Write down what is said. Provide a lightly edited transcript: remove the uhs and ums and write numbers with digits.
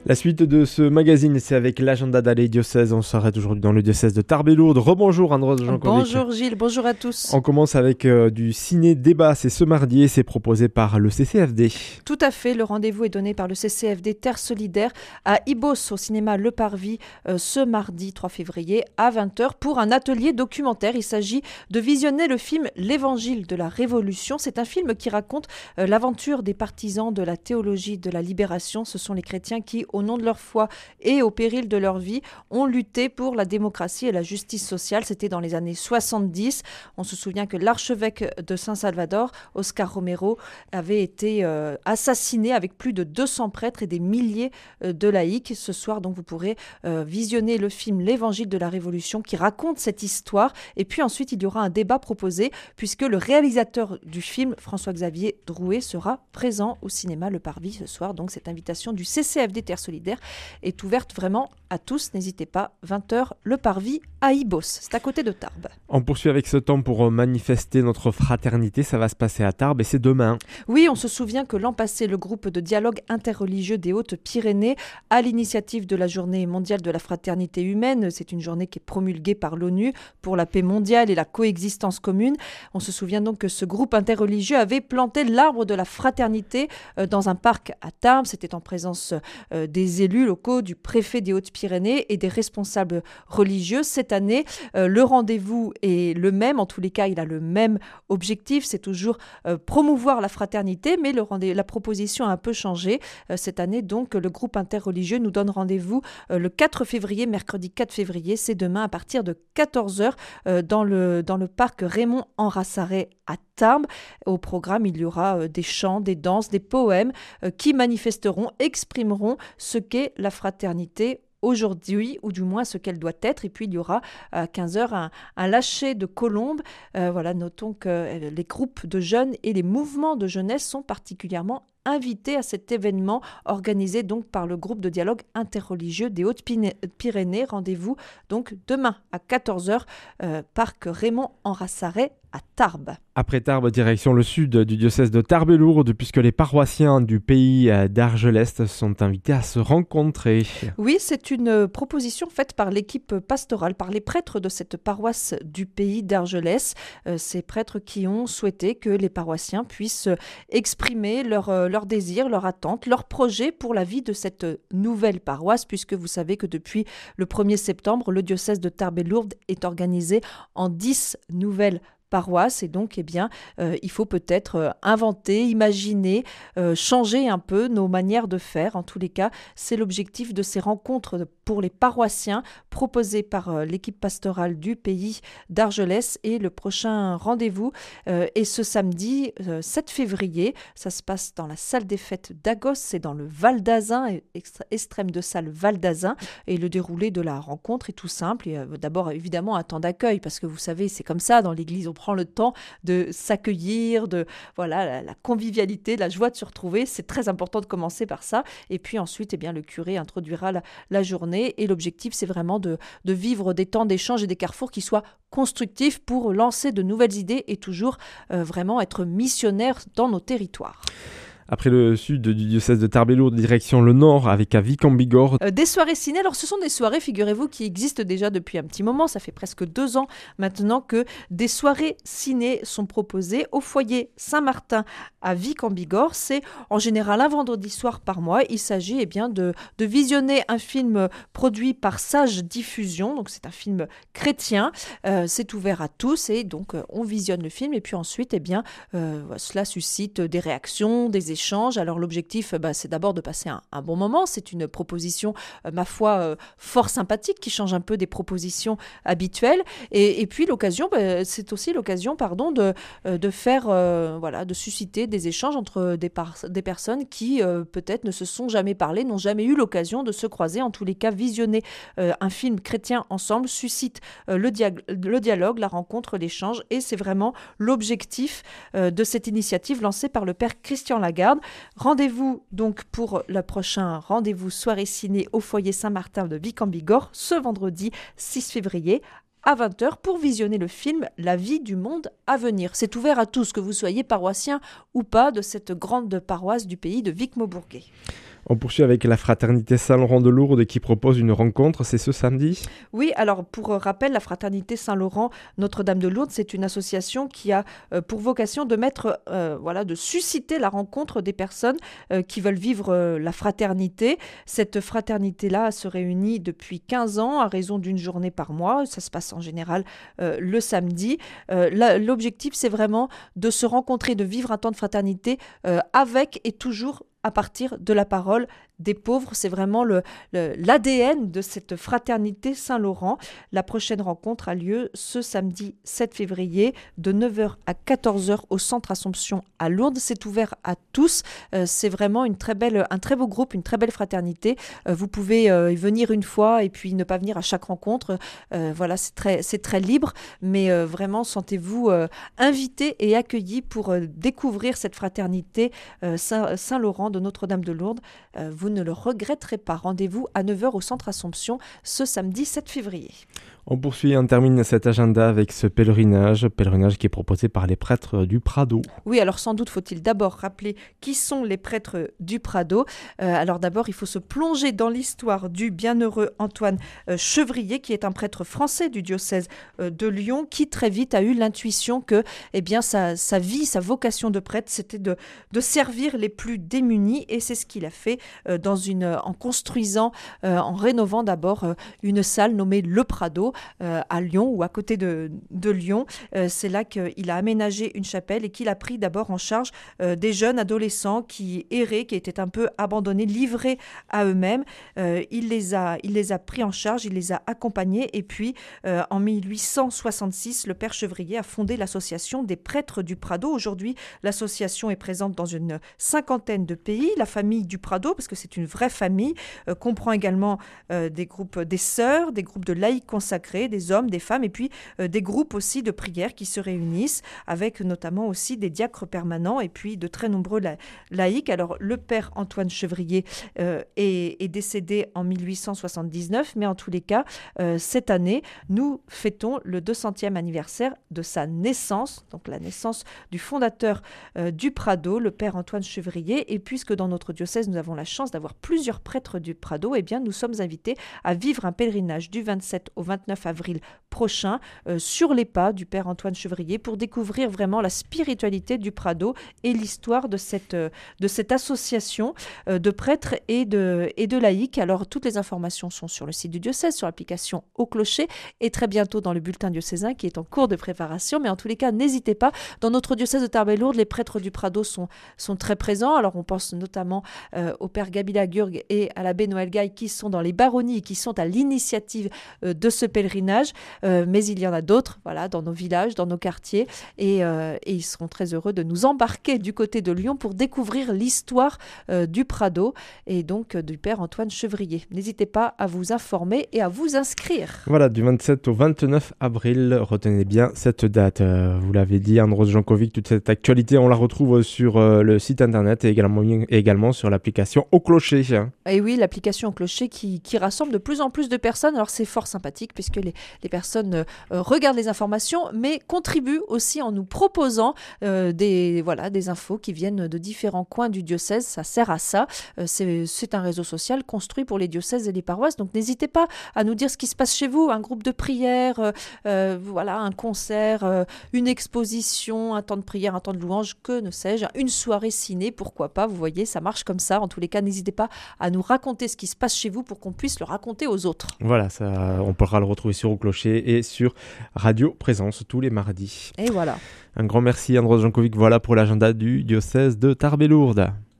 La suite de ce magazine, c'est avec l'agenda d'Allée Diocèse. On s'arrête aujourd'hui dans le diocèse de Tarbes et Lourdes. Rebonjour Andros Jankovic. Bonjour Gilles, bonjour à tous. On commence avec du ciné-débat. C'est ce mardi et c'est proposé par le CCFD. Tout à fait, le rendez-vous est donné par le CCFD Terre Solidaire à Ibos, au cinéma Le Parvis, ce mardi 3 février à 20h pour un atelier documentaire. Il s'agit de visionner le film L'Évangile de la Révolution. C'est un film qui raconte l'aventure des partisans de la théologie de la libération. Ce sont les chrétiens qui, au nom de leur foi et au péril de leur vie, ont lutté pour la démocratie et la justice sociale. C'était dans les années 70. On se souvient que l'archevêque de Saint-Salvador, Oscar Romero, avait été assassiné avec plus de 200 prêtres et des milliers de laïcs. Ce soir, donc, vous pourrez visionner le film L'Évangile de la Révolution qui raconte cette histoire. Et puis ensuite, il y aura un débat proposé puisque le réalisateur du film, François-Xavier Drouet, sera présent au cinéma Le Parvis ce soir. Donc cette invitation du CCFD Terre Solidaire est ouverte vraiment à tous. N'hésitez pas, 20h, Le Parvis à Ibos. C'est à côté de Tarbes. On poursuit avec ce temps pour manifester notre fraternité. Ça va se passer à Tarbes et c'est demain. Oui, on se souvient que l'an passé, le groupe de dialogue interreligieux des Hautes-Pyrénées, à l'initiative de la Journée mondiale de la fraternité humaine, c'est une journée qui est promulguée par l'ONU pour la paix mondiale et la coexistence commune. On se souvient donc que ce groupe interreligieux avait planté l'arbre de la fraternité dans un parc à Tarbes. C'était en présence des élus locaux, du préfet des Hautes-Pyrénées et des responsables religieux. Cette année, le rendez-vous est le même. En tous les cas, il a le même objectif. C'est toujours promouvoir la fraternité, mais la proposition a un peu changé. Cette année, donc, le groupe interreligieux nous donne rendez-vous le 4 février, mercredi 4 février. C'est demain à partir de 14h dans le parc Raymond Enrassaret à Tarbes. Au programme, il y aura des chants, des danses, des poèmes qui manifesteront, exprimeront ce qu'est la fraternité aujourd'hui, ou du moins ce qu'elle doit être. Et puis il y aura à 15h un lâcher de colombes. Notons que les groupes de jeunes et les mouvements de jeunesse sont particulièrement invités à cet événement organisé donc par le groupe de dialogue interreligieux des Hautes-Pyrénées. Rendez-vous donc demain à 14h, parc Raymond Enrassaret à Tarbes. Après Tarbes, direction le sud du diocèse de Tarbes et Lourdes, puisque les paroissiens du pays d'Argelès sont invités à se rencontrer. Oui, c'est une proposition faite par l'équipe pastorale, par les prêtres de cette paroisse du pays d'Argelès. Ces prêtres qui ont souhaité que les paroissiens puissent exprimer leurs désirs, leurs attentes, leurs projets pour la vie de cette nouvelle paroisse, puisque vous savez que depuis le 1er septembre, le diocèse de Tarbes et Lourdes est organisé en 10 nouvelles paroisse et donc il faut peut-être inventer, imaginer, changer un peu nos manières de faire. En tous les cas, c'est l'objectif de ces rencontres pour les paroissiens proposées par l'équipe pastorale du pays d'Argelès, et le prochain rendez-vous est ce samedi 7 février. Ça se passe dans la salle des fêtes d'Agos, c'est dans le Val d'Azun, extrême de salle Val d'Azun, et le déroulé de la rencontre est tout simple. Et d'abord évidemment un temps d'accueil, parce que vous savez c'est comme ça dans l'église, on prend le temps de s'accueillir, de la convivialité, la joie de se retrouver. C'est très important de commencer par ça. Et puis ensuite, le curé introduira la journée. Et l'objectif, c'est vraiment de vivre des temps d'échange et des carrefours qui soient constructifs pour lancer de nouvelles idées et toujours vraiment être missionnaire dans nos territoires. Après le sud du diocèse de Tarbes et Lourdes, direction le nord avec à Vic en Bigorre. Des soirées ciné, alors ce sont des soirées, figurez-vous, qui existent déjà depuis un petit moment. Ça fait presque 2 ans maintenant que des soirées ciné sont proposées au foyer Saint-Martin à Vic en Bigorre. C'est en général un vendredi soir par mois. Il s'agit de visionner un film produit par Sage Diffusion. Donc c'est un film chrétien. C'est ouvert à tous et donc on visionne le film. Et puis ensuite, cela suscite des réactions, des échanges. Alors l'objectif, c'est d'abord de passer un bon moment. C'est une proposition, ma foi, fort sympathique, qui change un peu des propositions habituelles. Et puis l'occasion, c'est aussi l'occasion, de faire, de susciter des échanges entre des personnes qui peut-être ne se sont jamais parlé, n'ont jamais eu l'occasion de se croiser. En tous les cas, visionner un film chrétien ensemble suscite le dialogue, la rencontre, l'échange. Et c'est vraiment l'objectif de cette initiative lancée par le père Christian Lagarde. Rendez-vous donc pour le prochain rendez-vous soirée ciné au foyer Saint-Martin de Vic en Bigorre ce vendredi 6 février à 20h pour visionner le film La vie du monde à venir. C'est ouvert à tous, que vous soyez paroissien ou pas de cette grande paroisse du pays de Vic-Maubourguet. On poursuit avec la fraternité Saint-Laurent de Lourdes qui propose une rencontre, c'est ce samedi. Oui, alors pour rappel, la fraternité Saint-Laurent Notre-Dame de Lourdes, c'est une association qui a pour vocation de de susciter la rencontre des personnes qui veulent vivre la fraternité. Cette fraternité-là se réunit depuis 15 ans à raison d'une journée par mois. Ça se passe en général le samedi. L'objectif, c'est vraiment de se rencontrer, de vivre un temps de fraternité avec et toujours à partir de la parole des pauvres. C'est vraiment l'ADN de cette fraternité Saint-Laurent. La prochaine rencontre a lieu ce samedi 7 février de 9h à 14h au Centre Assomption à Lourdes. C'est ouvert à tous. C'est vraiment un très beau groupe, une très belle fraternité. Vous pouvez y venir une fois et puis ne pas venir à chaque rencontre. C'est très libre, mais vraiment sentez-vous invités et accueillis pour découvrir cette fraternité Saint-Laurent de Notre-Dame de Lourdes. Vous ne le regretterez pas. Rendez-vous à 9h au Centre Assomption ce samedi 7 février. On poursuit et on termine cet agenda avec ce pèlerinage qui est proposé par les prêtres du Prado. Oui, alors sans doute faut-il d'abord rappeler qui sont les prêtres du Prado. Alors d'abord, il faut se plonger dans l'histoire du bienheureux Antoine Chevrier, qui est un prêtre français du diocèse de Lyon, qui très vite a eu l'intuition que sa vie, sa vocation de prêtre, c'était de servir les plus démunis, et c'est ce qu'il a fait en construisant, en rénovant d'abord une salle nommée Le Prado, à Lyon ou à côté de Lyon. C'est là qu'il a aménagé une chapelle et qu'il a pris d'abord en charge des jeunes adolescents qui erraient, qui étaient un peu abandonnés, livrés à eux-mêmes. Il les a pris en charge, il les a accompagnés, et puis en 1866, le père Chevrier a fondé l'association des prêtres du Prado. Aujourd'hui, l'association est présente dans une 50aine de pays. La famille du Prado, parce que c'est une vraie famille, comprend également des groupes des sœurs, des groupes de laïcs consacrés, des hommes, des femmes, et puis des groupes aussi de prière qui se réunissent, avec notamment aussi des diacres permanents et puis de très nombreux laïcs. Alors le père Antoine Chevrier est décédé en 1879, mais en tous les cas, cette année, nous fêtons le 200e anniversaire de sa naissance, donc la naissance du fondateur du Prado, le père Antoine Chevrier. Et puisque dans notre diocèse, nous avons la chance d'avoir plusieurs prêtres du Prado, eh bien nous sommes invités à vivre un pèlerinage du 27 au 29 avril prochain sur les pas du père Antoine Chevrier pour découvrir vraiment la spiritualité du Prado et l'histoire de cette association de prêtres et de laïcs. Alors toutes les informations sont sur le site du diocèse, sur l'application Au Clocher, et très bientôt dans le bulletin diocésain qui est en cours de préparation. Mais en tous les cas, n'hésitez pas. Dans notre diocèse de Tarbes-et-Lourdes, les prêtres du Prado sont très présents. Alors on pense notamment au père Gabi Lagurgue et à l'abbé Noël Gaille, qui sont dans les baronnies et qui sont à l'initiative de ce pèlerinage, mais il y en a d'autres, dans nos villages, dans nos quartiers, et ils seront très heureux de nous embarquer du côté de Lyon pour découvrir l'histoire du Prado et donc du père Antoine Chevrier. N'hésitez pas à vous informer et à vous inscrire. Voilà, du 27 au 29 avril, retenez bien cette date. Vous l'avez dit, Andros Jankovic, toute cette actualité, on la retrouve sur le site internet et également sur l'application Au Clocher. Et oui, l'application Au Clocher qui rassemble de plus en plus de personnes. Alors c'est fort sympathique puisque les personnes regardent les informations, mais contribuent aussi en nous proposant des infos qui viennent de différents coins du diocèse. Ça sert à ça. C'est un réseau social construit pour les diocèses et les paroisses. Donc n'hésitez pas à nous dire ce qui se passe chez vous. Un groupe de prière, un concert, une exposition, un temps de prière, un temps de louange, que ne sais-je, une soirée ciné, pourquoi pas. Vous voyez, ça marche comme ça. En tous les cas, n'hésitez pas à nous raconter ce qui se passe chez vous pour qu'on puisse le raconter aux autres. Voilà, ça, on pourra le retrouver sur Au Clocher et sur Radio Présence tous les mardis. Et voilà. Un grand merci Andros Jankovic, voilà pour l'agenda du diocèse de Tarbes-et-Lourdes.